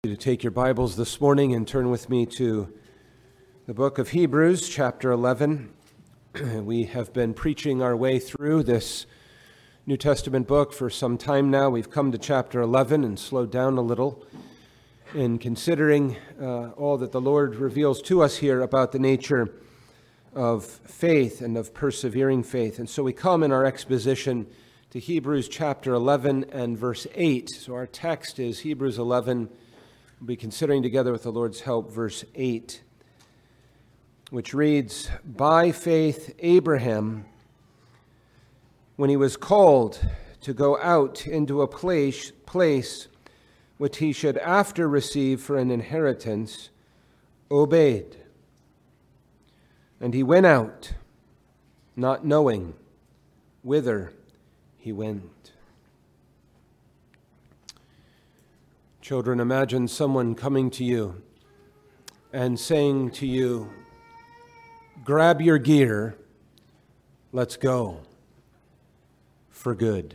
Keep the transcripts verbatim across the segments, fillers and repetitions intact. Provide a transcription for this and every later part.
To take your Bibles this morning and turn with me to the book of Hebrews, chapter eleven. We have been preaching our way through this New Testament book for some time now. We've come to chapter eleven and slowed down a little in considering uh, all that the Lord reveals to us here about the nature of faith and of persevering faith. And so we come in our exposition to Hebrews chapter eleven and verse eight. So our text is Hebrews eleven. We'll be considering together with the Lord's help verse eight, which reads, "By faith Abraham, when he was called to go out into a place, place which he should after receive for an inheritance, obeyed. And he went out, not knowing whither he went." Children, imagine someone coming to you and saying to you, "Grab your gear, let's go for good."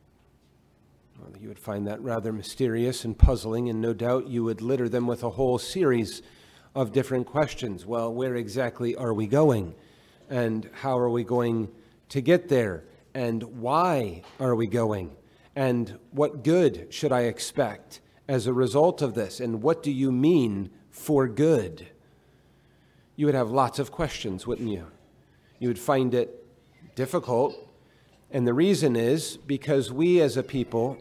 Well, you would find that rather mysterious and puzzling, and no doubt you would litter them with a whole series of different questions. Well, where exactly are we going? And how are we going to get there? And why are we going? And what good should I expect as a result of this? And what do you mean for good? You would have lots of questions, wouldn't you? You would find it difficult. And the reason is because we as a people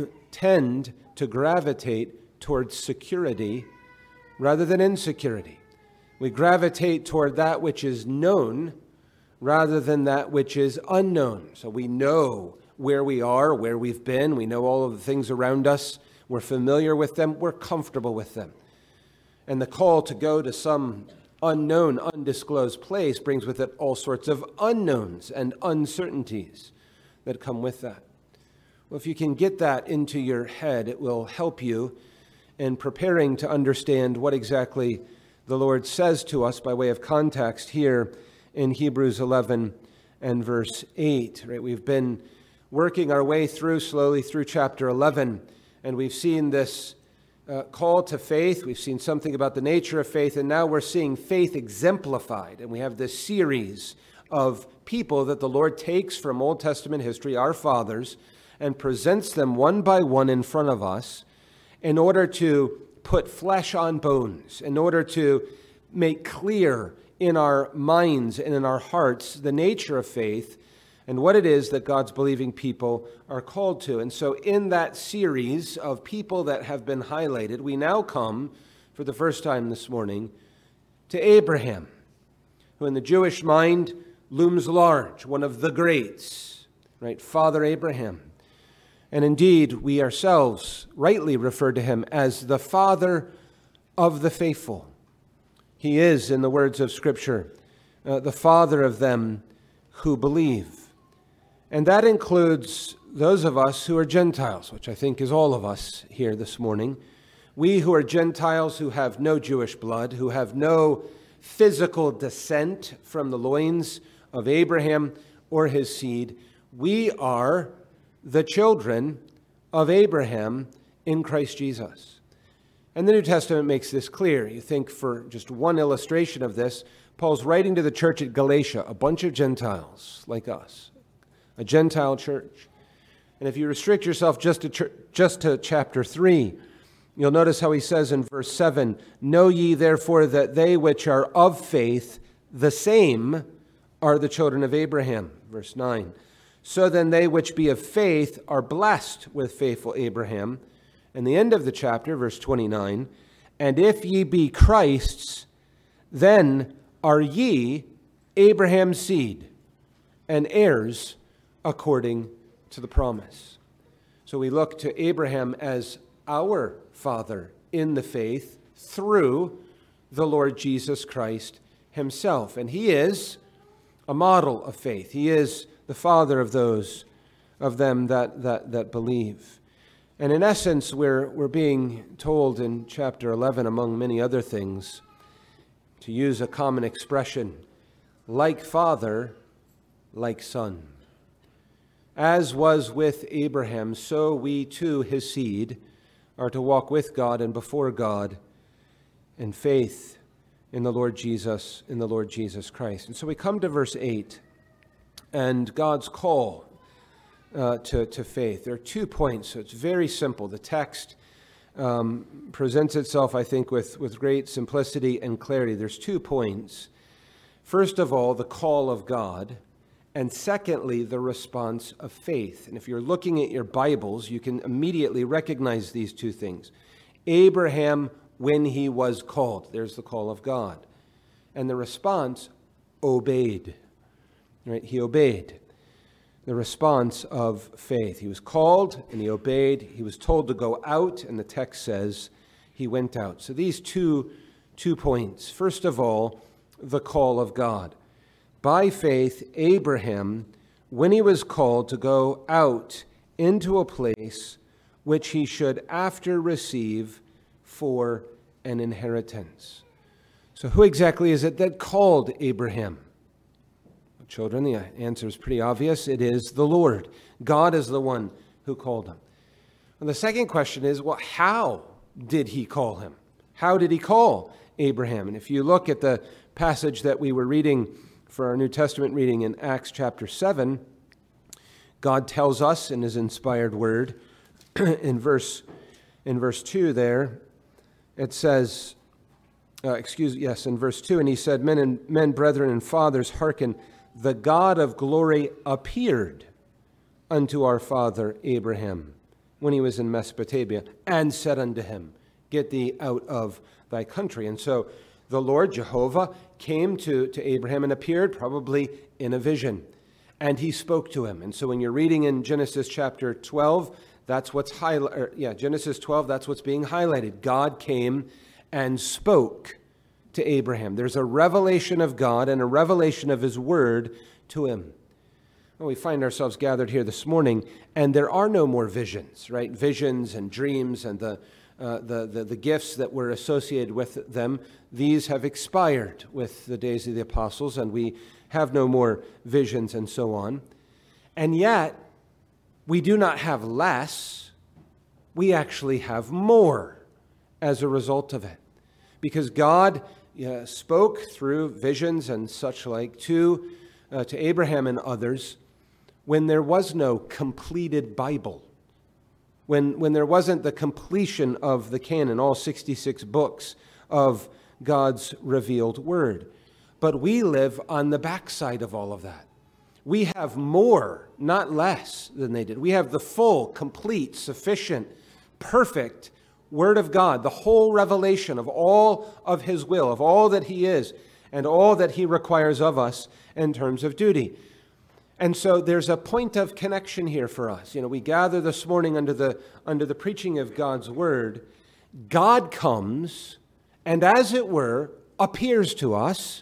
tend to gravitate towards security rather than insecurity. We gravitate toward that which is known rather than that which is unknown. So we know where we are, where we've been. We know all of the things around us. We're familiar with them. We're comfortable with them. And the call to go to some unknown, undisclosed place brings with it all sorts of unknowns and uncertainties that come with that. Well, if you can get that into your head, it will help you in preparing to understand what exactly the Lord says to us by way of context here in Hebrews eleven and verse eight. Right? We've been working our way through slowly through chapter eleven. And we've seen this uh, call to faith. We've seen something about the nature of faith. And now we're seeing faith exemplified. And we have this series of people that the Lord takes from Old Testament history, our fathers, and presents them one by one in front of us in order to put flesh on bones, in order to make clear in our minds and in our hearts the nature of faith and what it is that God's believing people are called to. And so in that series of people that have been highlighted, we now come, for the first time this morning, to Abraham, who in the Jewish mind looms large, one of the greats, right? Father Abraham. And indeed, we ourselves rightly refer to him as the father of the faithful. He is, in the words of Scripture, uh, the father of them who believe. And that includes those of us who are Gentiles, which I think is all of us here this morning. We who are Gentiles, who have no Jewish blood, who have no physical descent from the loins of Abraham or his seed, we are the children of Abraham in Christ Jesus. And the New Testament makes this clear. You think for just one illustration of this, Paul's writing to the church at Galatia, a bunch of Gentiles like us. A Gentile church. And if you restrict yourself just to, ch- just to chapter three, you'll notice how he says in verse seven, "Know ye therefore that they which are of faith, the same are the children of Abraham." Verse nine, "So then they which be of faith are blessed with faithful Abraham." And the end of the chapter, verse twenty-nine, "And if ye be Christ's, then are ye Abraham's seed, and heirs according to the promise." So we look to Abraham as our father in the faith through the Lord Jesus Christ himself. And he is a model of faith. He is the father of those of them that, that, that believe. And in essence, we're, we're being told in chapter eleven, among many other things, to use a common expression, like father, like son. As was with Abraham, so we too, his seed, are to walk with God and before God in faith in the Lord Jesus, in the Lord Jesus Christ. And so we come to verse eight and God's call uh, to, to faith. There are two points, so it's very simple. The text um, presents itself, I think, with, with great simplicity and clarity. There's two points. First of all, the call of God, and secondly, the response of faith. And if you're looking at your Bibles, you can immediately recognize these two things. Abraham, when he was called, there's the call of God. And the response, obeyed. Right? He obeyed. The response of faith. He was called and he obeyed. He was told to go out, and the text says he went out. So these two, two points. First of all, the call of God. By faith, Abraham, when he was called to go out into a place which he should after receive for an inheritance. So who exactly is it that called Abraham? Children, the answer is pretty obvious. It is the Lord. God is the one who called him. And the second question is, well, how did he call him? How did he call Abraham? And if you look at the passage that we were reading for our New Testament reading in Acts chapter seven, God tells us in his inspired word in verse in verse two there, it says, uh, excuse yes, in verse two, and he said, men and men, brethren and fathers, hearken, the God of glory appeared unto our father Abraham when he was in Mesopotamia, and said unto him, get thee out of thy country. And so the Lord Jehovah came to, to Abraham and appeared probably in a vision, and he spoke to him. And so when you're reading in Genesis chapter twelve, that's what's highlighted. Yeah, Genesis twelve, that's what's being highlighted. God came and spoke to Abraham. There's a revelation of God and a revelation of his word to him. Well, we find ourselves gathered here this morning, and there are no more visions, right? Visions and dreams and the Uh, the, the, the gifts that were associated with them, these have expired with the days of the apostles, and we have no more visions and so on. And yet, we do not have less, we actually have more as a result of it. Because God uh, spoke through visions and such like to, uh, to Abraham and others when there was no completed Bible. When, when there wasn't the completion of the canon, all sixty-six books of God's revealed word. But we live on the backside of all of that. We have more, not less than they did. We have the full, complete, sufficient, perfect word of God, the whole revelation of all of his will, of all that he is, and all that he requires of us in terms of duty. And so there's a point of connection here for us. You know, we gather this morning under the under the preaching of God's word. God comes and, as it were, appears to us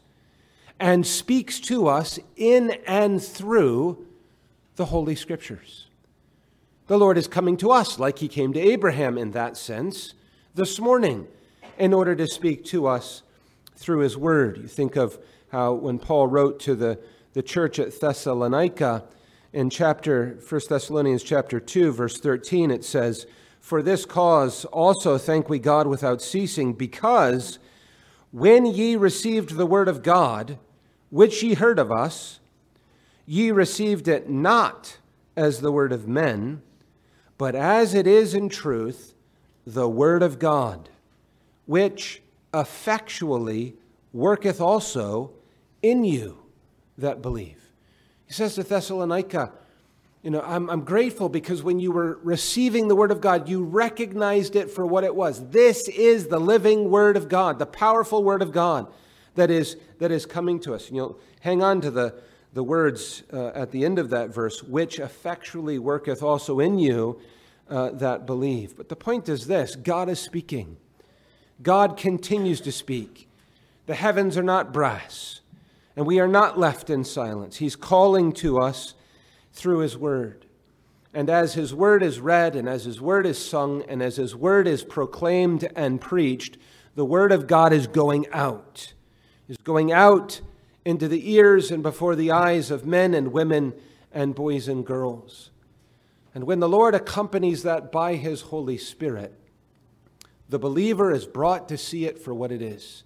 and speaks to us in and through the Holy Scriptures. The Lord is coming to us like he came to Abraham in that sense this morning in order to speak to us through his word. You think of how when Paul wrote to the The church at Thessalonica in chapter First Thessalonians chapter two, verse thirteen, it says, for this cause also thank we God without ceasing, because when ye received the word of God, which ye heard of us, ye received it not as the word of men, but as it is in truth the word of God, which effectually worketh also in you that believe. He says to Thessalonica, you know, I'm, I'm grateful because when you were receiving the word of God, you recognized it for what it was. This is the living word of God, the powerful word of God that is that is coming to us. And you'll hang on to the, the words uh, at the end of that verse, which effectually worketh also in you uh, that believe. But the point is this, God is speaking. God continues to speak. The heavens are not brass. And we are not left in silence. He's calling to us through his word. And as his word is read, and as his word is sung, and as his word is proclaimed and preached, the word of God is going out. Is going out into the ears and before the eyes of men and women and boys and girls. And when the Lord accompanies that by his Holy Spirit, The believer is brought to see it for what it is.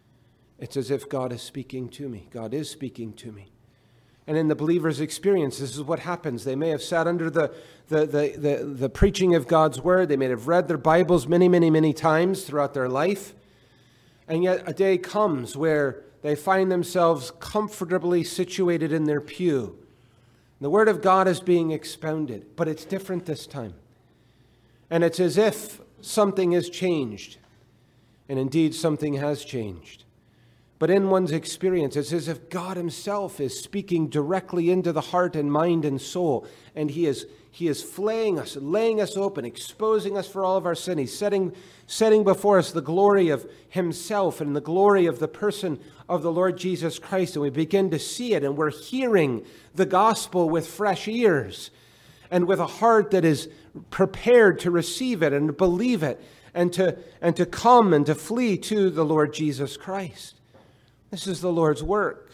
It's as if God is speaking to me. God is speaking to me. And in the believer's experience, this is what happens. They may have sat under the, the, the, the, the preaching of God's word. They may have read their Bibles many, many, many times throughout their life. And yet a day comes where they find themselves comfortably situated in their pew. The word of God is being expounded, but it's different this time. And it's as if something has changed. And indeed, something has changed. But in one's experience, it's as if God himself is speaking directly into the heart and mind and soul. And he is, he is flaying us, laying us open, exposing us for all of our sin. He's setting, setting before us the glory of himself and the glory of the person of the Lord Jesus Christ. And we begin to see it, and we're hearing the gospel with fresh ears and with a heart that is prepared to receive it and to believe it and to, and to come and to flee to the Lord Jesus Christ. This is the Lord's work.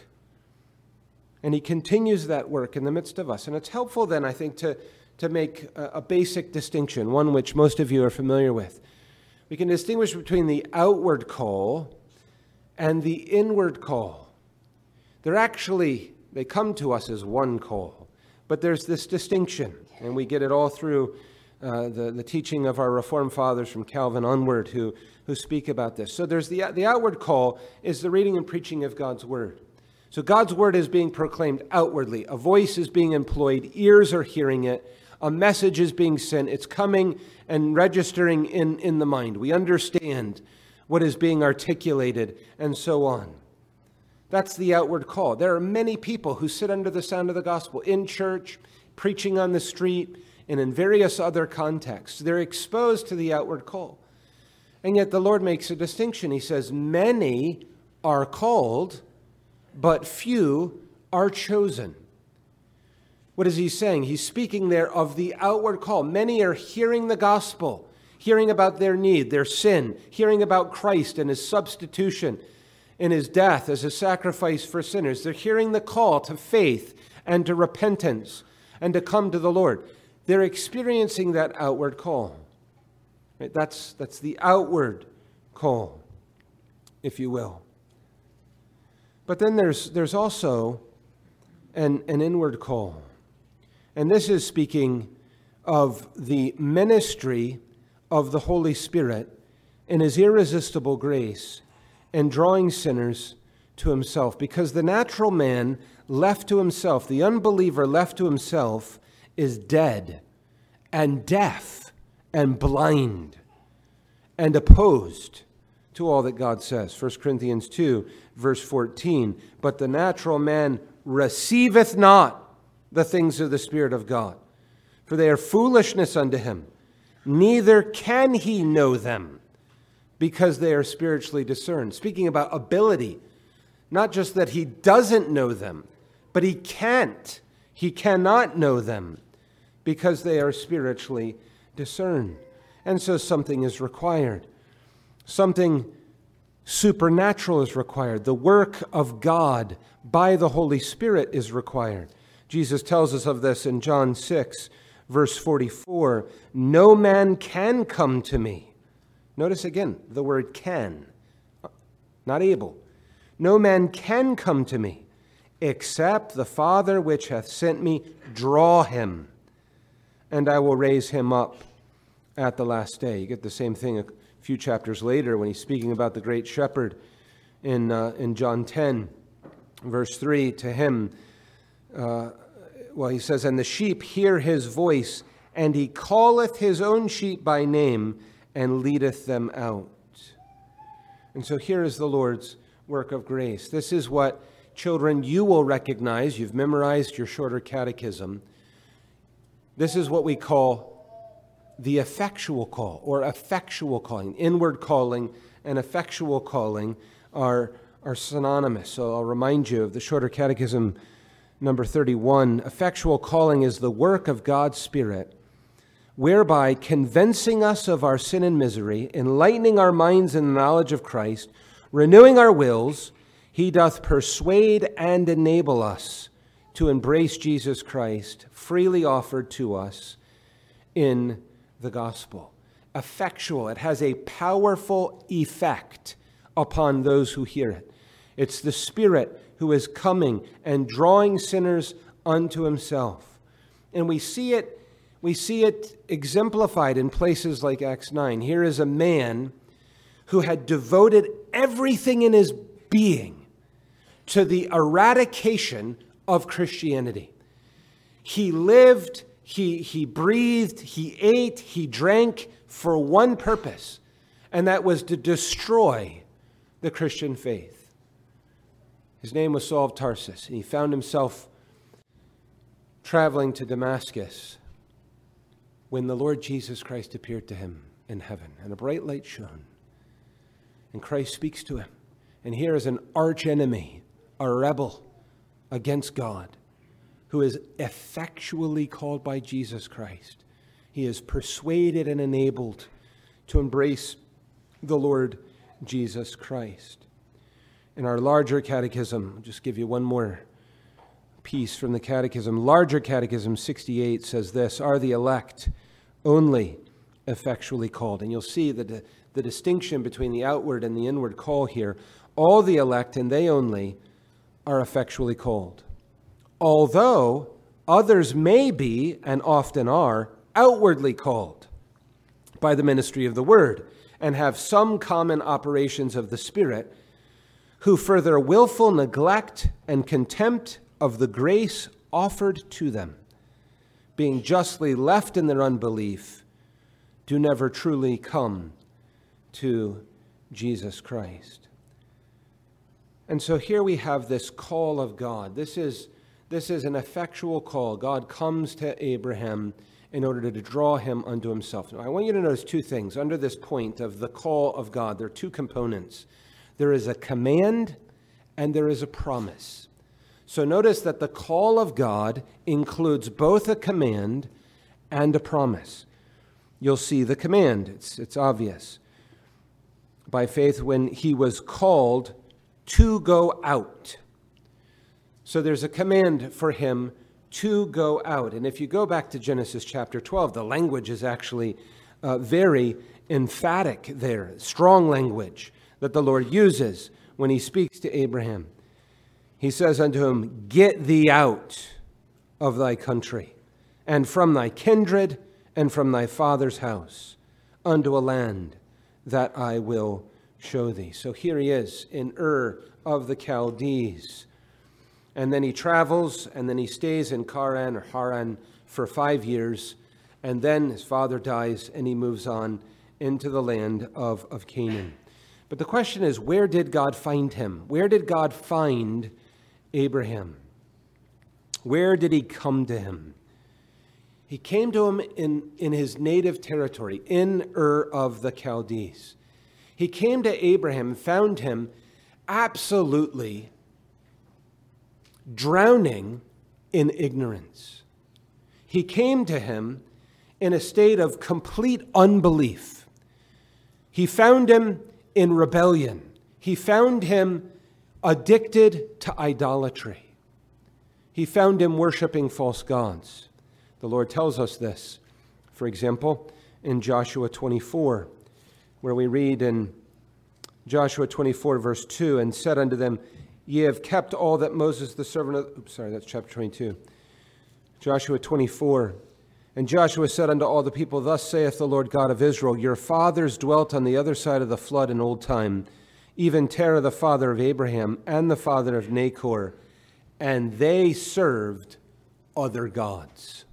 And he continues that work in the midst of us. And it's helpful then, I think, to, to make a, a basic distinction, one which most of you are familiar with. We can distinguish between the outward call and the inward call. They're actually, they come to us as one call. But there's this distinction, and we get it all through uh, the, the teaching of our Reformed fathers from Calvin onward who who speak about this. So there's the, the outward call is the reading and preaching of God's word. So God's word is being proclaimed outwardly. A voice is being employed. Ears are hearing it. A message is being sent. It's coming and registering in, in the mind. We understand what is being articulated and so on. That's the outward call. There are many people who sit under the sound of the gospel in church, preaching on the street, and in various other contexts. They're exposed to the outward call. And yet the Lord makes a distinction. He says, many are called, but few are chosen. What is he saying? He's speaking there of the outward call. Many are hearing the gospel, hearing about their need, their sin, hearing about Christ and his substitution in his death as a sacrifice for sinners. They're hearing the call to faith and to repentance and to come to the Lord. They're experiencing that outward call. Right? That's, that's the outward call, if you will. But then there's, there's also an, an inward call. And this is speaking of the ministry of the Holy Spirit in his irresistible grace and drawing sinners to himself. Because the natural man left to himself, the unbeliever left to himself, is dead and deaf and blind and opposed to all that God says. First Corinthians two, verse fourteen, but the natural man receiveth not the things of the Spirit of God, for they are foolishness unto him. Neither can he know them, because they are spiritually discerned. Speaking about ability, not just that he doesn't know them, but he can't. He cannot know them, because they are spiritually discerned. And so something is required. Something supernatural is required. The work of God by the Holy Spirit is required. Jesus tells us of this in John six, verse forty-four. No man can come to me. Notice again the word can, not able. No man can come to me except the Father which hath sent me draw him, and I will raise him up at the last day. You get the same thing a few chapters later when he's speaking about the great shepherd in uh, in John ten, verse three. To him, uh, well, he says, and the sheep hear his voice, and he calleth his own sheep by name, and leadeth them out. And so here is the Lord's work of grace. This is what, children, you will recognize. You've memorized your shorter catechism. This is what we call the effectual call, or effectual calling. Inward calling and effectual calling are, are synonymous. So I'll remind you of the shorter catechism, number thirty-one. Effectual calling is the work of God's Spirit, whereby convincing us of our sin and misery, enlightening our minds in the knowledge of Christ, renewing our wills, he doth persuade and enable us to embrace Jesus Christ, freely offered to us in the gospel. effectual. It has a powerful effect upon those who hear it. It's the Spirit who is coming and drawing sinners unto himself. And we see it, we see it exemplified in places like Acts nine. Here is a man who had devoted everything in his being to the eradication of Christianity. He lived, he, he breathed, he ate, he drank for one purpose, and that was to destroy the Christian faith. His name was Saul of Tarsus, and he found himself traveling to Damascus when the Lord Jesus Christ appeared to him in heaven, and a bright light shone. And Christ speaks to him. And here is an archenemy, a rebel against God, who is effectually called by Jesus Christ. He is persuaded and enabled to embrace the Lord Jesus Christ. In our larger catechism, I'll just give you one more piece from the catechism. Larger Catechism sixty-eight says this: are the elect only effectually called? And you'll see that the, the distinction between the outward and the inward call here. All the elect, and they only, are effectually called. Although others may be, and often are, outwardly called by the ministry of the word, and have some common operations of the Spirit, who for their willful neglect and contempt of the grace offered to them, being justly left in their unbelief, do never truly come to Jesus Christ. And so here we have this call of God. This is, this is an effectual call. God comes to Abraham in order to draw him unto himself. Now, I want you to notice two things under this point of the call of God. There are two components. There is a command and there is a promise. So notice that the call of God includes both a command and a promise. You'll see the command. It's, it's obvious. By faith, when he was called to go out. So there's a command for him to go out. And if you go back to Genesis chapter twelve, the language is actually uh, very emphatic there. Strong language that the Lord uses when he speaks to Abraham. He says unto him, get thee out of thy country, and from thy kindred, and from thy father's house, unto a land that I will show thee. So here he is in Ur of the Chaldees. And then he travels, and then he stays in Haran or Haran for five years. And then his father dies, and he moves on into the land of, of Canaan. But the question is, where did God find him? Where did God find Abraham? Where did he come to him? He came to him in, in his native territory, in Ur of the Chaldees. He came to Abraham and found him absolutely drowning in ignorance. He came to him in a state of complete unbelief. He found him in rebellion. He found him addicted to idolatry. He found him worshiping false gods. The Lord tells us this, for example, in Joshua twenty-four, where we read in Joshua twenty-four, verse two, and said unto them, ye have kept all that Moses the servant of... Oops, sorry, that's chapter twenty-two. Joshua twenty-four. And Joshua said unto all the people, thus saith the Lord God of Israel, your fathers dwelt on the other side of the flood in old time, even Terah the father of Abraham, and the father of Nachor, and they served other gods.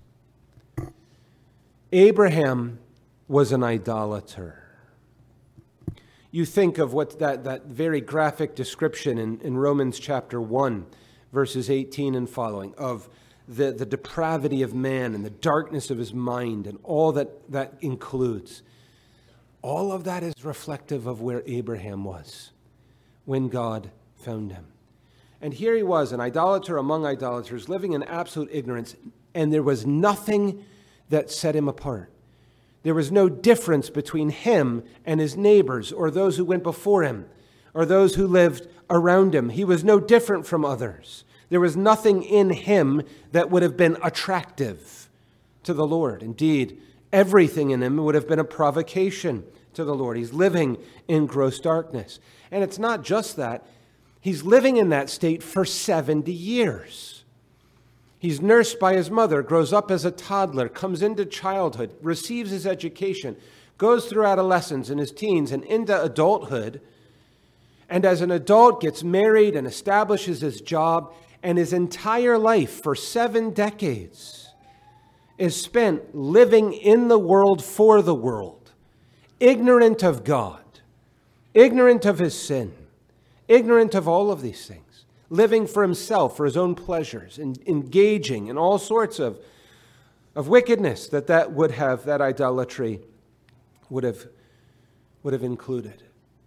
Abraham was an idolater. You think of what that, that very graphic description in, in Romans chapter one, verses eighteen and following, of the, the depravity of man and the darkness of his mind and all that that includes. All of that is reflective of where Abraham was when God found him. And here he was, an idolater among idolaters, living in absolute ignorance, and there was nothing that set him apart. There was no difference between him and his neighbors or those who went before him or those who lived around him. He was no different from others. There was nothing in him that would have been attractive to the Lord. Indeed, Everything in him would have been a provocation to the Lord. He's living in gross darkness. And it's not just that. He's living in that state for seventy years. He's nursed by his mother, grows up as a toddler, comes into childhood, receives his education, goes through adolescence and his teens and into adulthood, and as an adult gets married and establishes his job, and his entire life for seven decades is spent living in the world for the world, ignorant of God, ignorant of his sin, ignorant of all of these things, living for himself, for his own pleasures, and engaging in all sorts of, of wickedness that that would have, that idolatry would have, would have included.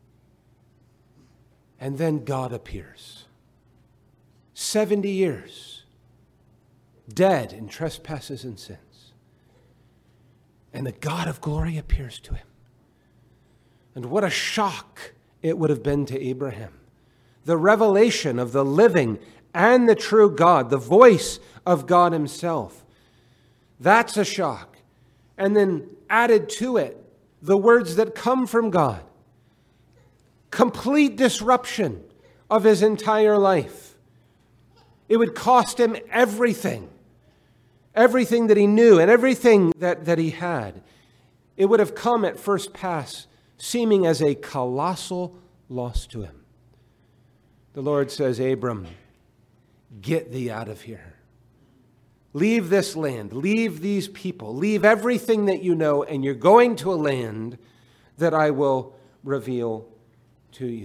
And then God appears. seventy years, dead in trespasses and sins. And the God of glory appears to him. And what a shock it would have been to Abraham. The revelation of the living and the true God, the voice of God himself. That's a shock. And then added to it, the words that come from God. Complete disruption of his entire life. It would cost him everything. Everything that he knew and everything that, that he had. It would have come at first pass seeming as a colossal loss to him. The Lord says, Abram, get thee out of here. Leave this land. Leave these people. Leave everything that you know, and you're going to a land that I will reveal to you.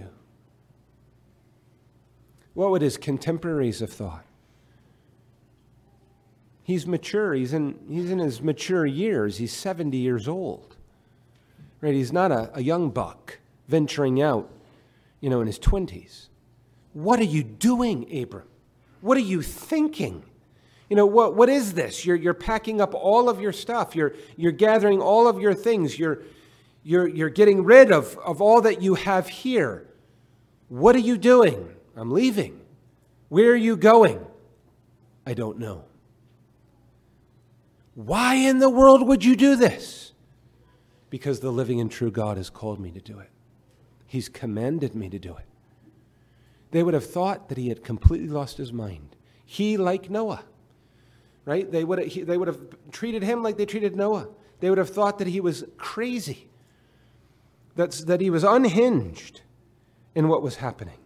What would his contemporaries have thought? He's mature. He's in, he's in his mature years. He's seventy years old. Right? He's not a, a young buck venturing out, you know, in his twenties. What are you doing, Abram? What are you thinking? You know, what, what is this? You're, you're packing up all of your stuff. You're, you're gathering all of your things. You're, you're, you're getting rid of, of all that you have here. What are you doing? I'm leaving. Where are you going? I don't know. Why in the world would you do this? Because the living and true God has called me to do it. He's commanded me to do it. They would have thought that he had completely lost his mind. He, like Noah, right? They would have, he, they would have treated him like they treated Noah. They would have thought that he was crazy, That's, that he was unhinged in what was happening.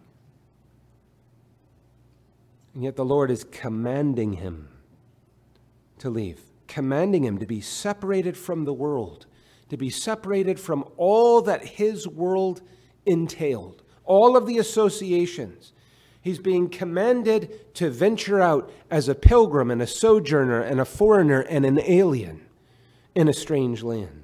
And yet the Lord is commanding him to leave, commanding him to be separated from the world, to be separated from all that his world entailed, all of the associations. He's being commanded to venture out as a pilgrim and a sojourner and a foreigner and an alien in a strange land.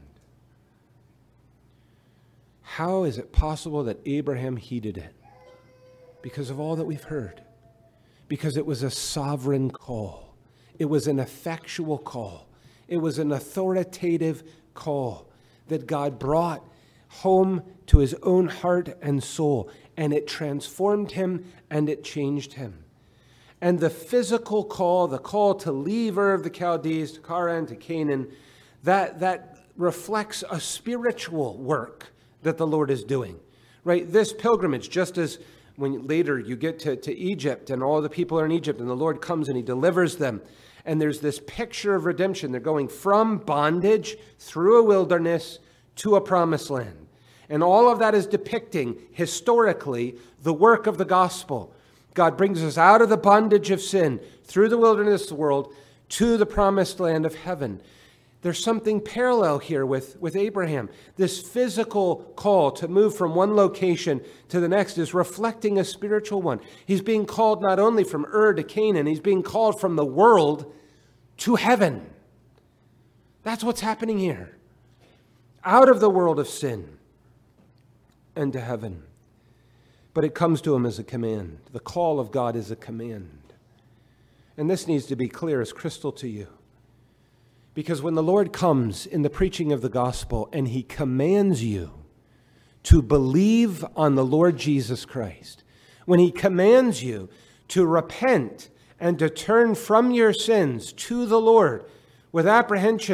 How is it possible that Abraham heeded it? Because of all that we've heard. Because it was a sovereign call. It was an effectual call. It was an authoritative call that God brought home to his own heart and soul, and it transformed him and it changed him. And the physical call, the call to leave Ur of the Chaldees, to Haran, to Canaan, that, that reflects a spiritual work that the Lord is doing. Right? This pilgrimage, just as when later you get to, to Egypt and all the people are in Egypt and the Lord comes and he delivers them. And there's this picture of redemption. They're going from bondage through a wilderness to a promised land. And all of that is depicting historically the work of the gospel. God brings us out of the bondage of sin through the wilderness world to the promised land of heaven. There's something parallel here with, with Abraham. This physical call to move from one location to the next is reflecting a spiritual one. He's being called not only from Ur to Canaan, he's being called from the world to heaven. That's what's happening here. Out of the world of sin and to heaven. But it comes to him as a command. The call of God is a command. And this needs to be clear as crystal to you. Because when the Lord comes in the preaching of the gospel and he commands you to believe on the Lord Jesus Christ, when he commands you to repent and to turn from your sins to the Lord with apprehension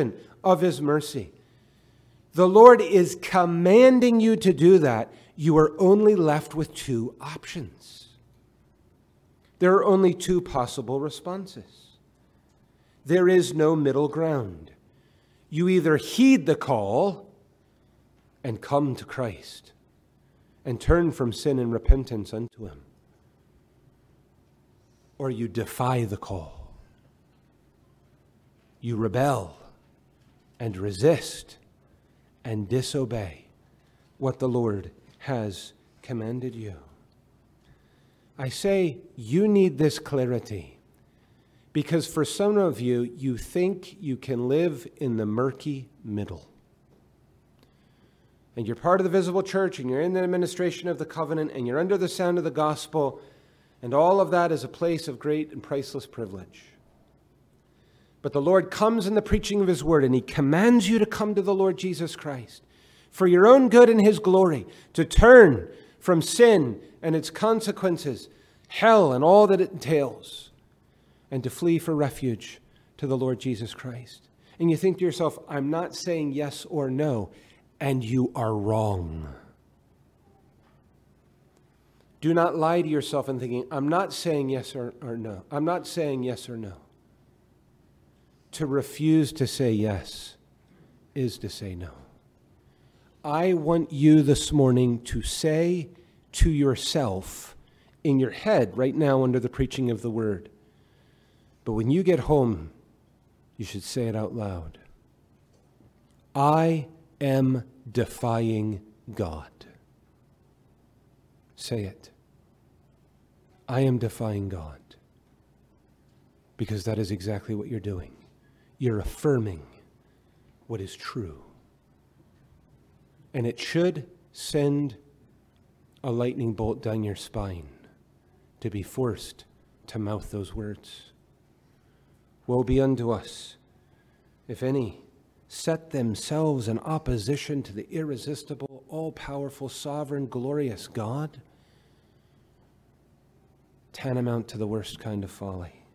of his mercy. The Lord is commanding you to do that. You are only left with two options. There are only two possible responses. There is no middle ground. You either heed the call and come to Christ and turn from sin and repentance unto him, or you defy the call. You rebel and resist and disobey what the Lord has commanded you. I say you need this clarity because for some of you, you think you can live in the murky middle. And you're part of the visible church and you're in the administration of the covenant and you're under the sound of the gospel, and all of that is a place of great and priceless privilege. But the Lord comes in the preaching of his word and he commands you to come to the Lord Jesus Christ for your own good and his glory, to turn from sin and its consequences, hell and all that it entails, and to flee for refuge to the Lord Jesus Christ. And you think to yourself, I'm not saying yes or no, and you are wrong. Do not lie to yourself in thinking, I'm not saying yes or, or no. I'm not saying yes or no. To refuse to say yes is to say no. I want you this morning to say to yourself in your head right now under the preaching of the word, but when you get home, you should say it out loud. I am defying God. Say it. I am defying God. Because that is exactly what you're doing. You're affirming what is true. And it should send a lightning bolt down your spine to be forced to mouth those words. Woe be unto us, if any set themselves in opposition to the irresistible, all-powerful, sovereign, glorious God, tantamount to the worst kind of folly.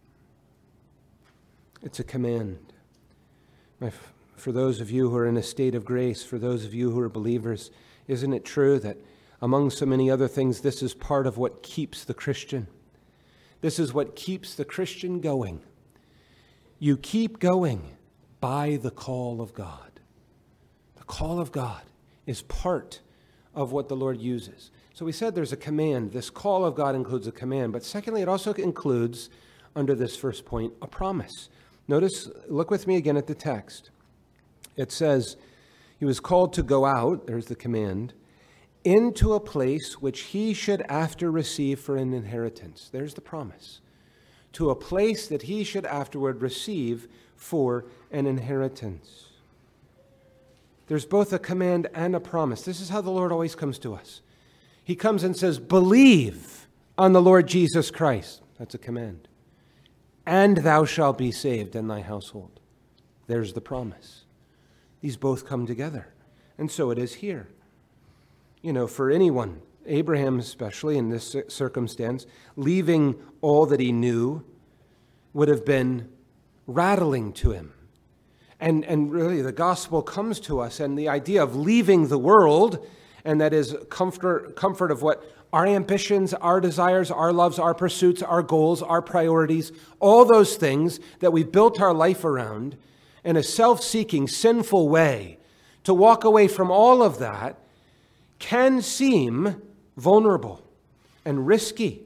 It's a command. My, for those of you who are in a state of grace, for those of you who are believers, isn't it true that among so many other things, this is part of what keeps the Christian? This is what keeps the Christian going. You keep going by the call of God. The call of God is part of what the Lord uses. So we said there's a command. This call of God includes a command. But secondly, it also includes, under this first point, a promise. Notice, look with me again at the text. It says, he was called to go out, there's the command, into a place which he should after receive for an inheritance. There's the promise. To a place that he should afterward receive for an inheritance. There's both a command and a promise. This is how the Lord always comes to us. He comes and says, believe on the Lord Jesus Christ. That's a command. And thou shalt be saved in thy household. There's the promise. These both come together. And so it is here. You know, for anyone, Abraham especially in this circumstance, leaving all that he knew would have been rattling to him. And, and really the gospel comes to us, and the idea of leaving the world, and that is comfort, comfort of what our ambitions, our desires, our loves, our pursuits, our goals, our priorities, all those things that we've built our life around in a self-seeking, sinful way, to walk away from all of that can seem vulnerable and risky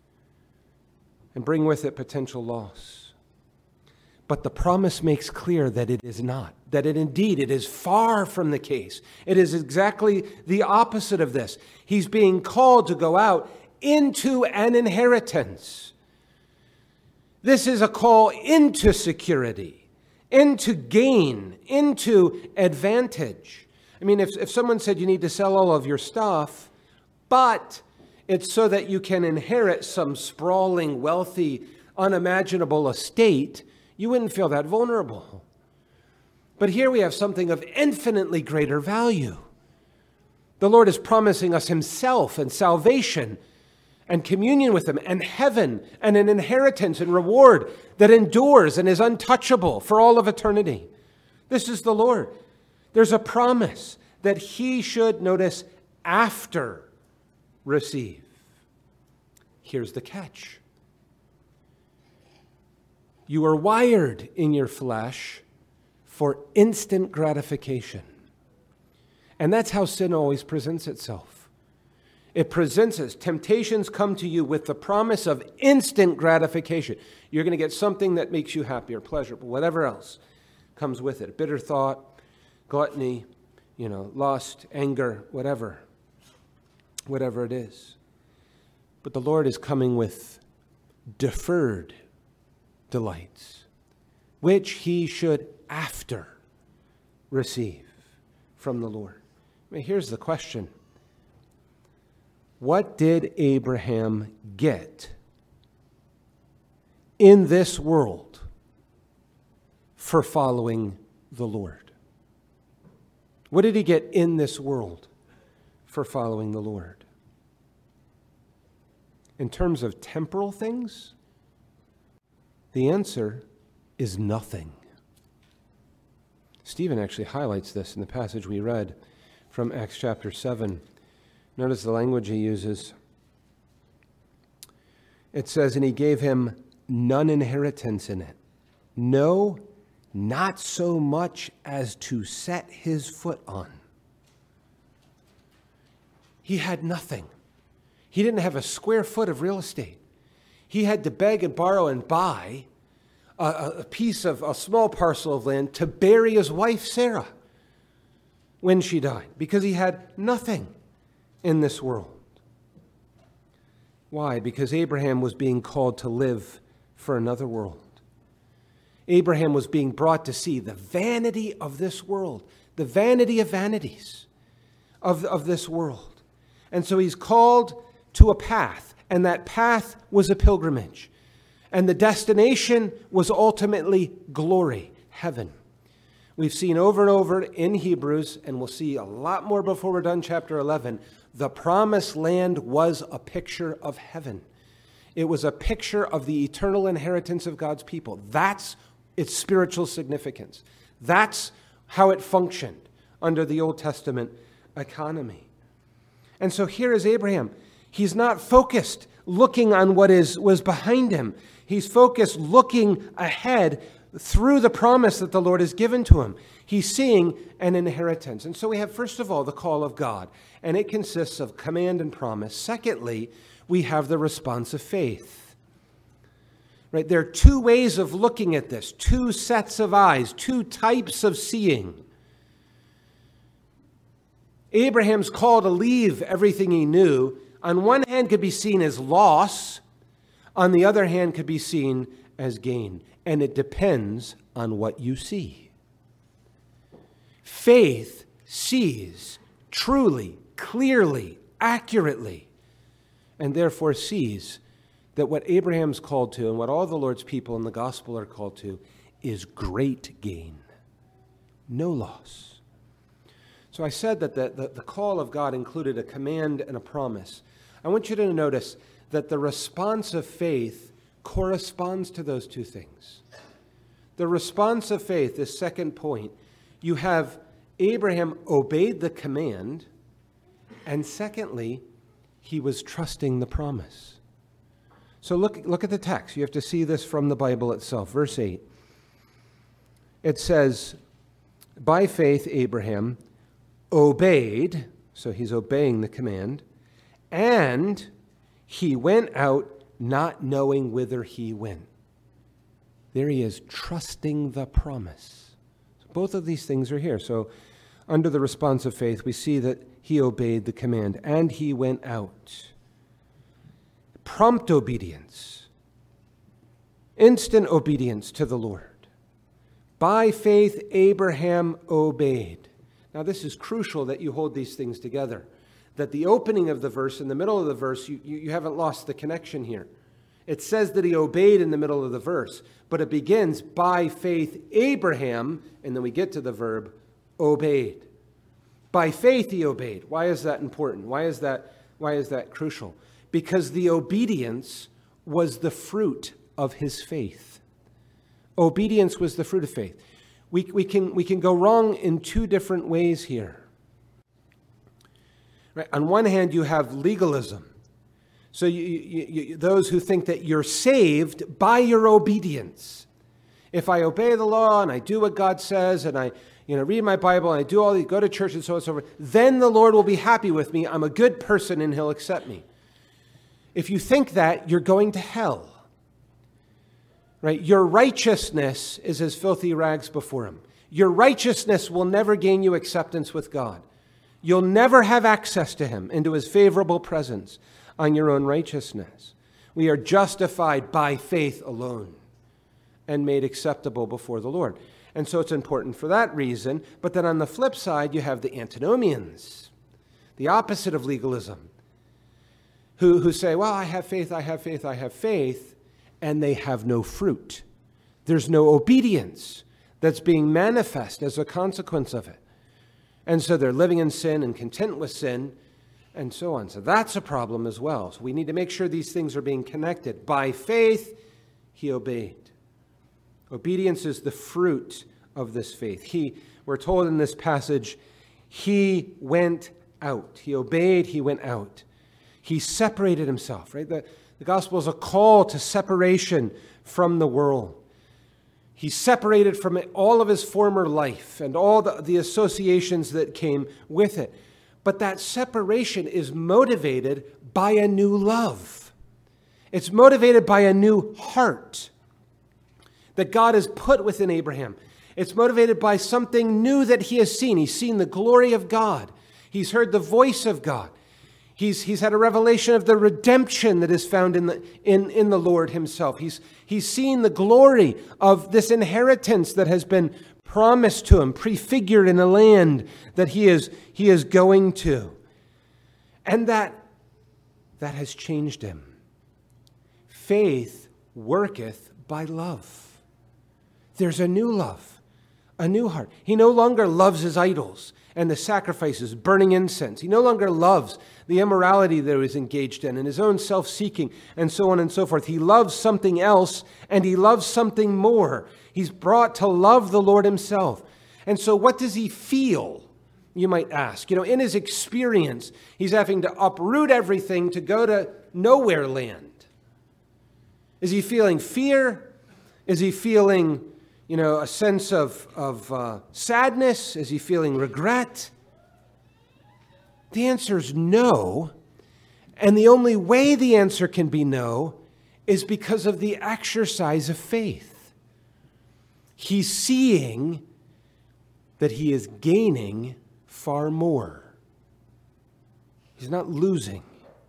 and bring with it potential loss. But the promise makes clear that it is not, that it indeed, it is far from the case. It is exactly the opposite of this. He's being called to go out into an inheritance. This is a call into security, into gain, into advantage. I mean, if, if someone said you need to sell all of your stuff, but it's so that you can inherit some sprawling, wealthy, unimaginable estate, you wouldn't feel that vulnerable. But here we have something of infinitely greater value. The Lord is promising us himself and salvation and communion with him and heaven and an inheritance and reward that endures and is untouchable for all of eternity. This is the Lord. There's a promise that he should, notice, after receive. Here's the catch. You are wired in your flesh for instant gratification. And that's how sin always presents itself. It presents us. Temptations come to you with the promise of instant gratification. You're going to get something that makes you happy or pleasurable, whatever else comes with it. A bitter thought, gluttony, you know, lust, anger, whatever. Whatever it is. But the Lord is coming with deferred delights, which he should after receive from the Lord. I mean, here's the question. What did Abraham get in this world for following the Lord? What did he get in this world for following the Lord? In terms of temporal things, the answer is nothing. Stephen actually highlights this in the passage we read from Acts chapter seven. Notice the language he uses. It says, and he gave him none inheritance in it. No, not so much as to set his foot on. He had nothing. He didn't have a square foot of real estate. He had to beg and borrow and buy a, a piece of a small parcel of land to bury his wife, Sarah, when she died, because he had nothing in this world. Why? Because Abraham was being called to live for another world. Abraham was being brought to see the vanity of this world, the vanity of vanities of, of this world. And so he's called to a path, and that path was a pilgrimage. And the destination was ultimately glory, heaven. We've seen over and over in Hebrews, and we'll see a lot more before we're done chapter eleven, the promised land was a picture of heaven. It was a picture of the eternal inheritance of God's people. That's its spiritual significance. That's how it functioned under the Old Testament economy. And so here is Abraham. He's not focused looking on what is was behind him. He's focused looking ahead through the promise that the Lord has given to him. He's seeing an inheritance. And so we have, first of all, the call of God, and it consists of command and promise. Secondly, we have the response of faith. Right? There are two ways of looking at this, two sets of eyes, two types of seeing. Abraham's call to leave everything he knew, on one hand, could be seen as loss. On the other hand, could be seen as gain. And it depends on what you see. Faith sees truly, clearly, accurately, and therefore sees that what Abraham's called to and what all the Lord's people in the gospel are called to is great gain, no loss. So I said that the, the, the call of God included a command and a promise. I want you to notice that the response of faith corresponds to those two things. The response of faith, this second point, you have Abraham obeyed the command, and secondly, he was trusting the promise. So look, look at the text. You have to see this from the Bible itself. Verse eight. It says, by faith Abraham obeyed, so he's obeying the command, and he went out not knowing whither he went. There he is, trusting the promise. So both of these things are here. So under the response of faith, we see that he obeyed the command, and he went out. Prompt obedience, instant obedience to the Lord. By faith, Abraham obeyed. Now, this is crucial that you hold these things together, that the opening of the verse and the middle of the verse, you, you, you haven't lost the connection here. It says that he obeyed in the middle of the verse, but it begins by faith, Abraham, and then we get to the verb, obeyed. By faith, he obeyed. Why is that important? Why is that, why is that crucial? Because the obedience was the fruit of his faith. Obedience was the fruit of faith. We, we, can, we can go wrong in two different ways here. Right? On one hand, you have legalism. So you, you, you, those who think that you're saved by your obedience. If I obey the law and I do what God says and I you know, read my Bible and I do all these, go to church and so on and so forth, then the Lord will be happy with me. I'm a good person and he'll accept me. If you think that, you're going to hell. Right? Your righteousness is as filthy rags before him. Your righteousness will never gain you acceptance with God. You'll never have access to him, into his favorable presence on your own righteousness. We are justified by faith alone and made acceptable before the Lord. And so it's important for that reason. But then on the flip side, you have the antinomians, the opposite of legalism, who, who say, well, I have faith, I have faith, I have faith, and they have no fruit. There's no obedience that's being manifest as a consequence of it. And so they're living in sin and content with sin and so on. So that's a problem as well. So we need to make sure these things are being connected. By faith, he obeyed. Obedience is the fruit of this faith. He, we're told in this passage, he went out. He obeyed, he went out. He separated himself, right? The, the gospel is a call to separation from the world. He separated from all of his former life and all the, the associations that came with it. But that separation is motivated by a new love. It's motivated by a new heart that God has put within Abraham. It's motivated by something new that he has seen. He's seen the glory of God. He's heard the voice of God. He's, he's had a revelation of the redemption that is found in the, in, in the Lord himself. He's, he's seen the glory of this inheritance that has been promised to him, prefigured in a land that he is, he is going to. And that, that has changed him. Faith worketh by love. There's a new love, a new heart. He no longer loves his idols and the sacrifices, burning incense. He no longer loves the immorality that he was engaged in and his own self-seeking and so on and so forth. He loves something else and he loves something more. He's brought to love the Lord himself. And so what does he feel, you might ask? You know, in his experience, he's having to uproot everything to go to nowhere land. Is he feeling fear? Is he feeling, you know, a sense of, of uh, sadness? Is he feeling regret? The answer is no. And the only way the answer can be no is because of the exercise of faith. He's seeing that he is gaining far more. He's not losing.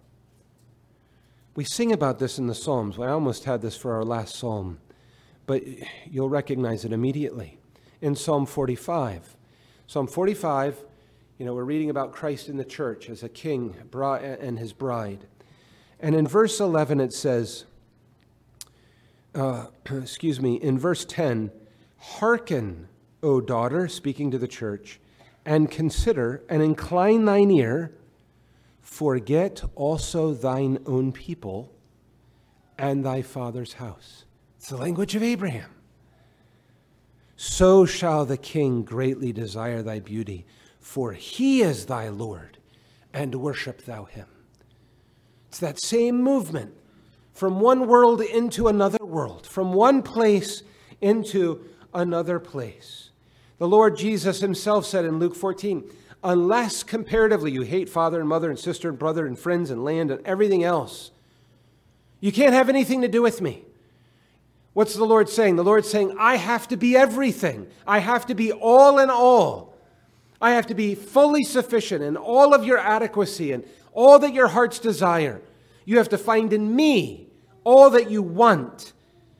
We sing about this in the Psalms. I almost had this for our last psalm, but you'll recognize it immediately. In Psalm forty-five. Psalm forty-five, you know, we're reading about Christ in the church as a king and his bride. And in verse eleven it says, uh, excuse me, in verse ten, hearken, O daughter, speaking to the church, and consider and incline thine ear, forget also thine own people and thy father's house. It's the language of Abraham. So shall the king greatly desire thy beauty, for he is thy Lord, and worship thou him. It's that same movement from one world into another world, from one place into another place. The Lord Jesus himself said in Luke fourteen, unless comparatively you hate father and mother and sister and brother and friends and land and everything else, you can't have anything to do with me. What's the Lord saying? The Lord's saying, I have to be everything. I have to be all in all. I have to be fully sufficient in all of your adequacy and all that your hearts desire. You have to find in me all that you want,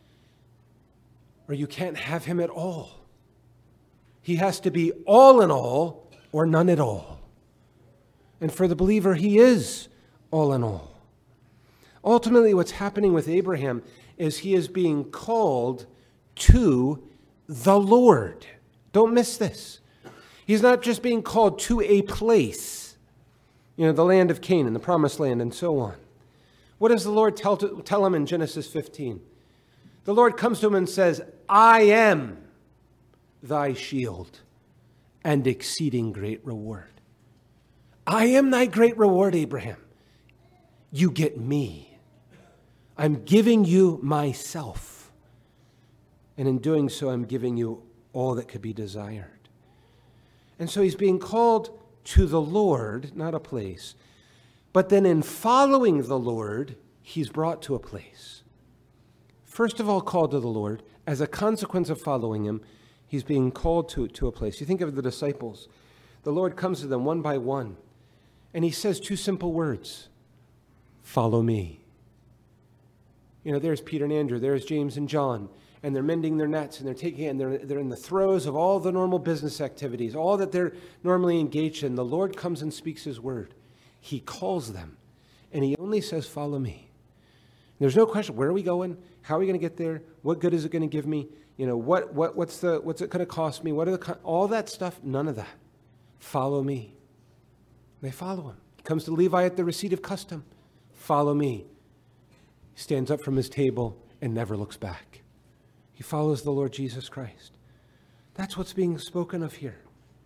or you can't have him at all. He has to be all in all or none at all. And for the believer, he is all in all. Ultimately, what's happening with Abraham is he is being called to the Lord. Don't miss this. He's not just being called to a place, you know, the land of Canaan, the promised land, and so on. What does the Lord tell, to, tell him in Genesis fifteen? The Lord comes to him and says, I am thy shield and exceeding great reward. I am thy great reward, Abraham. You get me. I'm giving you myself. And in doing so, I'm giving you all that could be desired. And so he's being called to the Lord, not a place. But then in following the Lord, he's brought to a place. First of all, called to the Lord. As a consequence of following him, he's being called to, to a place. You think of the disciples. The Lord comes to them one by one, and he says two simple words. Follow me. You know, there's Peter and Andrew, there's James and John, and they're mending their nets, and they're taking and they're they're in the throes of all the normal business activities, all that they're normally engaged in. The Lord comes and speaks his word. He calls them, and he only says, follow me. There's no question, where are we going? How are we going to get there? What good is it going to give me? You know, what what what's the what's it going to cost me? What are the all that stuff? None of that. Follow me. They follow him. He comes to Levi at the receipt of custom. Follow me. He stands up from his table and never looks back. He follows the Lord Jesus Christ. That's what's being spoken of here.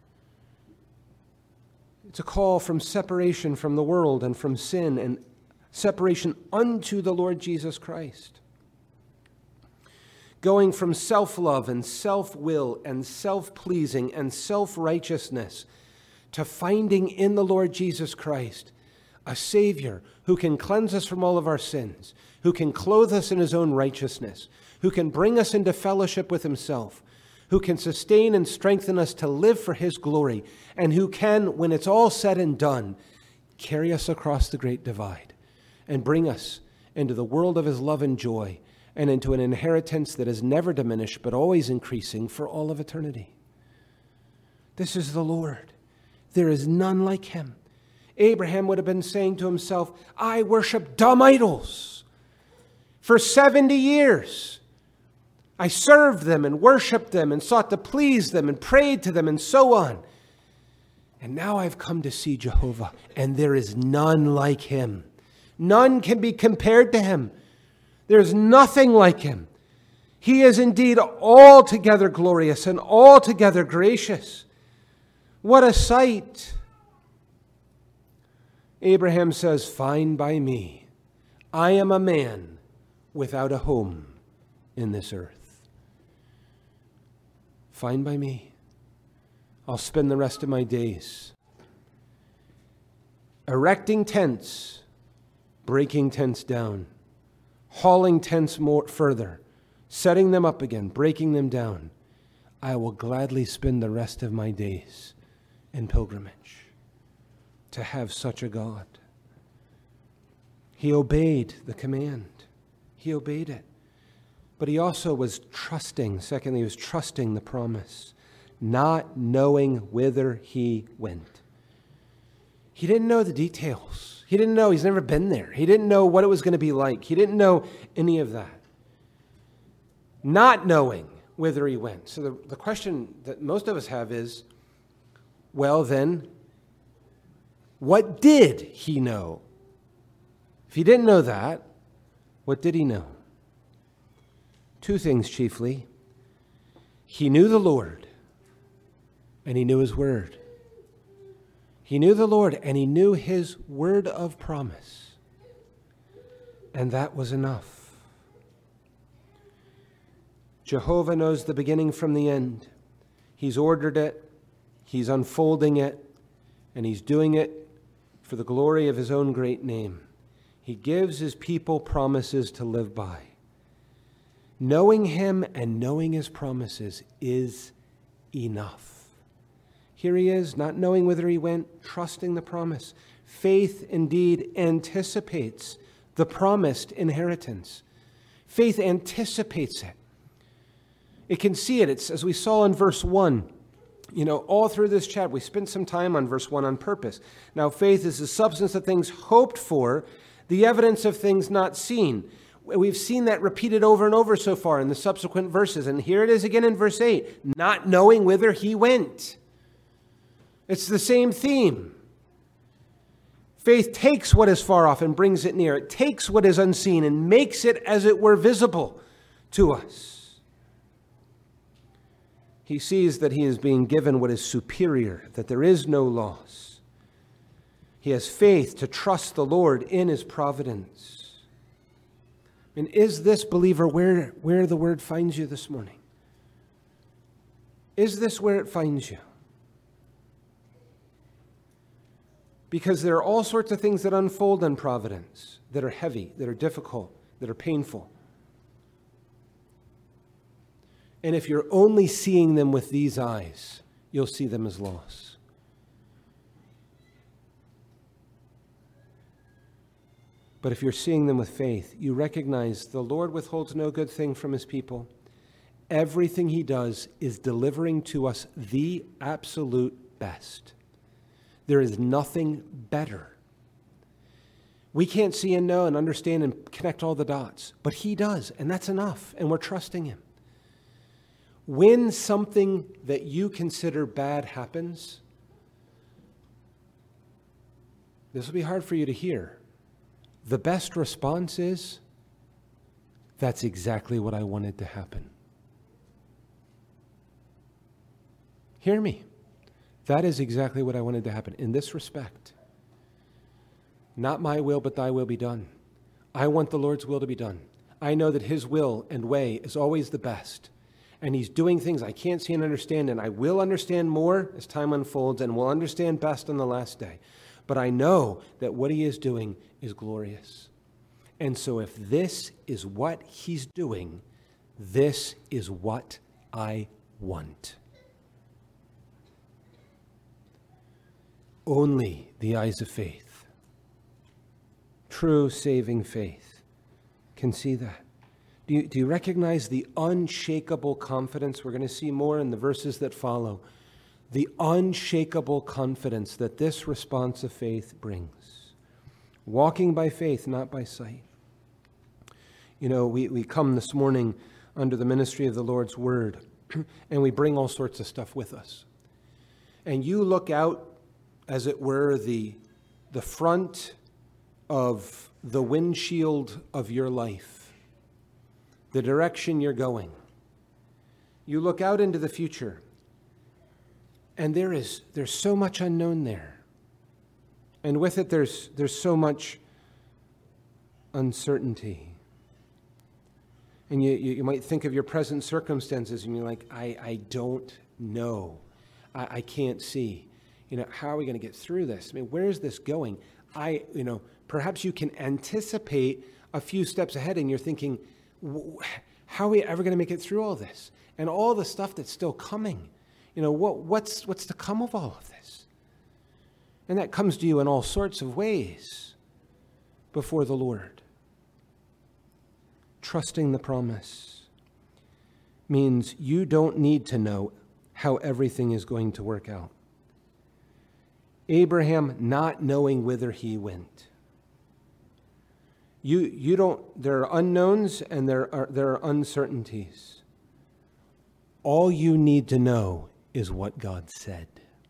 It's a call from separation from the world and from sin and separation unto the Lord Jesus Christ. Going from self-love and self-will and self-pleasing and self-righteousness to finding in the Lord Jesus Christ a Savior who can cleanse us from all of our sins, who can clothe us in his own righteousness, who can bring us into fellowship with himself, who can sustain and strengthen us to live for his glory, and who can, when it's all said and done, carry us across the great divide and bring us into the world of his love and joy and into an inheritance that is never diminished but always increasing for all of eternity. This is the Lord. There is none like him. Abraham would have been saying to himself, I worship dumb idols. For seventy years, I served them and worshiped them and sought to please them and prayed to them and so on. And now I've come to see Jehovah, and there is none like him. None can be compared to him. There's nothing like him. He is indeed altogether glorious and altogether gracious. What a sight! Abraham says, fine by me. I am a man without a home in this earth. Fine by me. I'll spend the rest of my days erecting tents, breaking tents down, hauling tents more further, setting them up again, breaking them down. I will gladly spend the rest of my days in pilgrimage to have such a God. He obeyed the command. He obeyed it. But he also was trusting, secondly, he was trusting the promise, not knowing whither he went. He didn't know the details. He didn't know, he's never been there. He didn't know what it was going to be like. He didn't know any of that. Not knowing whither he went. So the, the question that most of us have is, well then, what did he know? If he didn't know that, what did he know? Two things chiefly. He knew the Lord, and he knew his word. He knew the Lord, and he knew his word of promise. And that was enough. Jehovah knows the beginning from the end. He's ordered it, he's unfolding it, and he's doing it for the glory of his own great name. He gives his people promises to live by. Knowing him and knowing his promises is enough. Here he is, not knowing whither he went, trusting the promise. Faith indeed anticipates the promised inheritance. Faith anticipates it. It can see it. It's, as we saw in verse one, you know, all through this chapter, we spent some time on verse one on purpose. Now, faith is the substance of things hoped for, the evidence of things not seen. We've seen that repeated over and over so far in the subsequent verses. And here it is again in verse eight, not knowing whither he went. It's the same theme. Faith takes what is far off and brings it near. It takes what is unseen and makes it as it were visible to us. He sees that he is being given what is superior, that there is no loss. He has faith to trust the Lord in his providence. And is this, believer, where, where the word finds you this morning? Is this where it finds you? Because there are all sorts of things that unfold in providence that are heavy, that are difficult, that are painful. And if you're only seeing them with these eyes, you'll see them as loss. But if you're seeing them with faith, you recognize the Lord withholds no good thing from his people. Everything he does is delivering to us the absolute best. There is nothing better. We can't see and know and understand and connect all the dots, but he does, and that's enough, and we're trusting him. When something that you consider bad happens, this will be hard for you to hear. The best response is, that's exactly what I wanted to happen. Hear me. That is exactly what I wanted to happen in this respect. Not my will, but thy will be done. I want the Lord's will to be done. I know that his will and way is always the best. And he's doing things I can't see and understand, and I will understand more as time unfolds, and will understand best on the last day. But I know that what he is doing is glorious. And so if this is what he's doing, this is what I want. Only the eyes of faith, true saving faith, can see that. Do you, do you recognize the unshakable confidence? We're going to see more in the verses that follow. The unshakable confidence that this response of faith brings. Walking by faith, not by sight. You know, we, we come this morning under the ministry of the Lord's word, and we bring all sorts of stuff with us. And you look out, as it were, the, the front of the windshield of your life, the direction you're going. You look out into the future, and there is there's so much unknown there. And with it, there's there's so much uncertainty. And you, you, you might think of your present circumstances, and you're like, I, I don't know. I, I can't see. You know, how are we going to get through this? I mean, where is this going? I, you know, perhaps you can anticipate a few steps ahead, and you're thinking, how are we ever going to make it through all this? And all the stuff that's still coming. You know, what, what's, what's to come of all of this? And that comes to you in all sorts of ways before the Lord. Trusting the promise means you don't need to know how everything is going to work out. Abraham not knowing whither he went. You, you don't, there are unknowns and there are, there are uncertainties. All you need to know is what God said.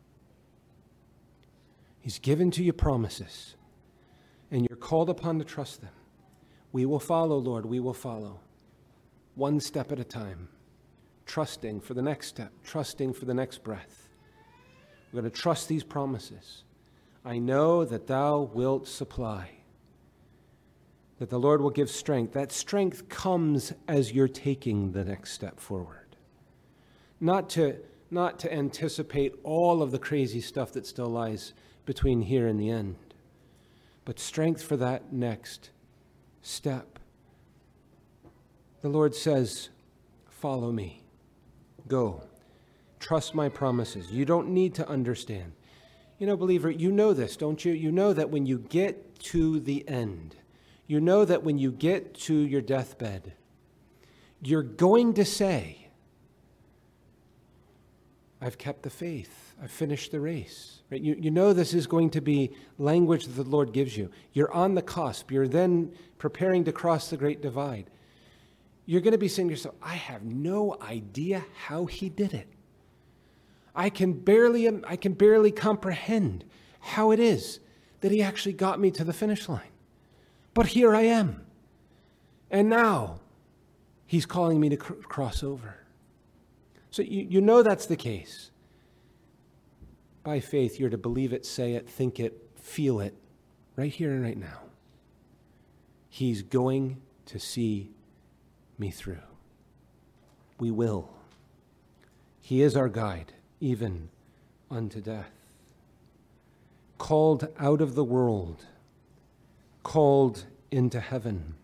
He's given to you promises, and you're called upon to trust them. We will follow, Lord, we will follow. One step at a time, trusting for the next step, trusting for the next breath. We're going to trust these promises. I know that thou wilt supply, that the Lord will give strength. That strength comes as you're taking the next step forward. Not to, not to anticipate all of the crazy stuff that still lies between here and the end, but strength for that next step. The Lord says, follow me. Go. Trust my promises. You don't need to understand. You know, believer, you know this, don't you? You know that when you get to the end, you know that when you get to your deathbed, you're going to say, I've kept the faith. I've finished the race. Right? You, you know this is going to be language that the Lord gives you. You're on the cusp. You're then preparing to cross the great divide. You're going to be saying to yourself, I have no idea how he did it. I can barely, I can barely comprehend how it is that he actually got me to the finish line. But here I am. And now he's calling me to cr- cross over. So you, you know that's the case. By faith, you're to believe it, say it, think it, feel it, right here and right now. He's going to see me through. We will. He is our guide, even unto death. Called out of the world, called into heaven.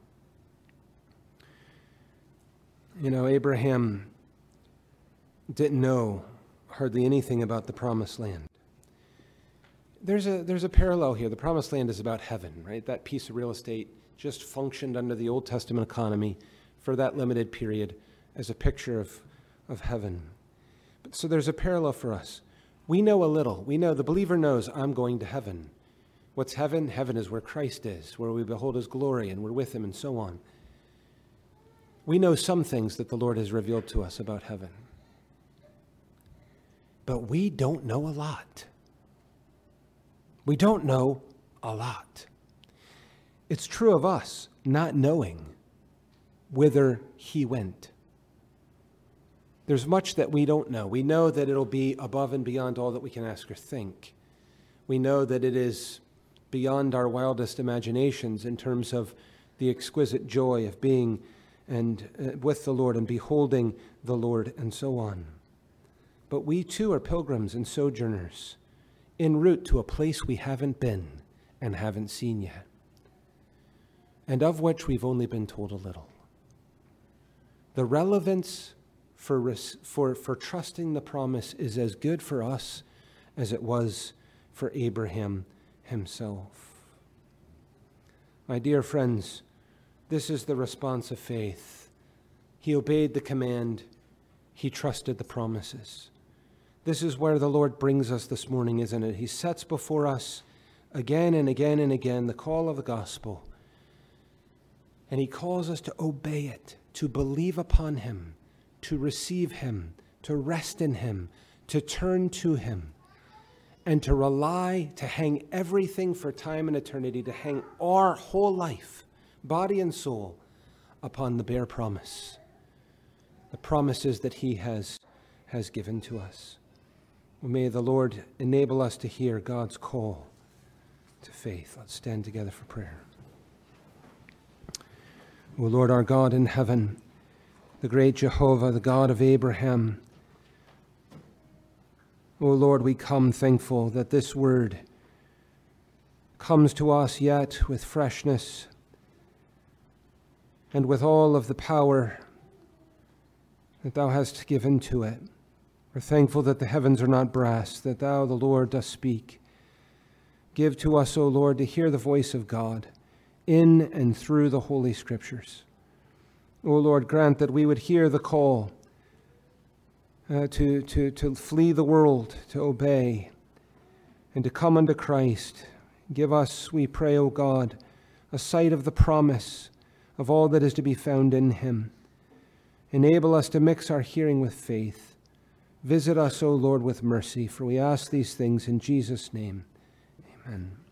You know, Abraham didn't know hardly anything about the promised land. There's a, there's a parallel here. The promised land is about heaven, right? That piece of real estate just functioned under the Old Testament economy for that limited period as a picture of, of heaven. But, so there's a parallel for us. We know a little. We know, the believer knows, I'm going to heaven. What's heaven? Heaven is where Christ is, where we behold his glory and we're with him and so on. We know some things that the Lord has revealed to us about heaven. But we don't know a lot. We don't know a lot. It's true of us not knowing whither he went. There's much that we don't know. We know that it'll be above and beyond all that we can ask or think. We know that it is beyond our wildest imaginations in terms of the exquisite joy of being and uh, with the Lord and beholding the Lord and so on. But we too are pilgrims and sojourners en route to a place we haven't been and haven't seen yet, and of which we've only been told a little. The relevance for, res- for, for trusting the promise is as good for us as it was for Abraham himself. My dear friends, this is the response of faith. He obeyed the command. He trusted the promises. This is where the Lord brings us this morning, isn't it? He sets before us again and again and again the call of the gospel. And he calls us to obey it, to believe upon him, to receive him, to rest in him, to turn to him, and to rely, to hang everything for time and eternity, to hang our whole life, body and soul, upon the bare promise, the promises that he has, has given to us. May the Lord enable us to hear God's call to faith. Let's stand together for prayer. O Lord, our God in heaven, the great Jehovah, the God of Abraham, O Lord, we come thankful that this word comes to us yet with freshness and with all of the power that thou hast given to it. We're thankful that the heavens are not brass, that thou, the Lord, dost speak. Give to us, O Lord, to hear the voice of God in and through the Holy Scriptures. O Lord, grant that we would hear the call uh, to, to, to flee the world, to obey, and to come unto Christ. Give us, we pray, O God, a sight of the promise of all that is to be found in him. Enable us to mix our hearing with faith. Visit us, O Lord, with mercy, for we ask these things in Jesus' name. Amen.